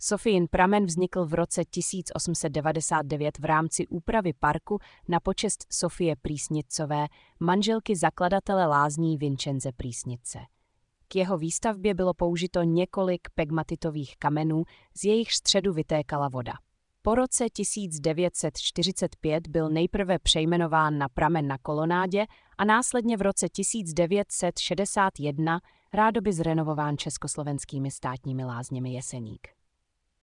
Sofijin pramen vznikl v roce 1899 v rámci úpravy parku na počest Sofie Prýsnicové, manželky zakladatele lázní Vincenze Prýsnice. K jeho výstavbě bylo použito několik pegmatitových kamenů, z jejich středu vytékala voda. Po roce 1945 byl nejprve přejmenován na pramen na kolonádě a následně v roce 1961 rádoby zrenovován Československými státními lázněmi Jeseník.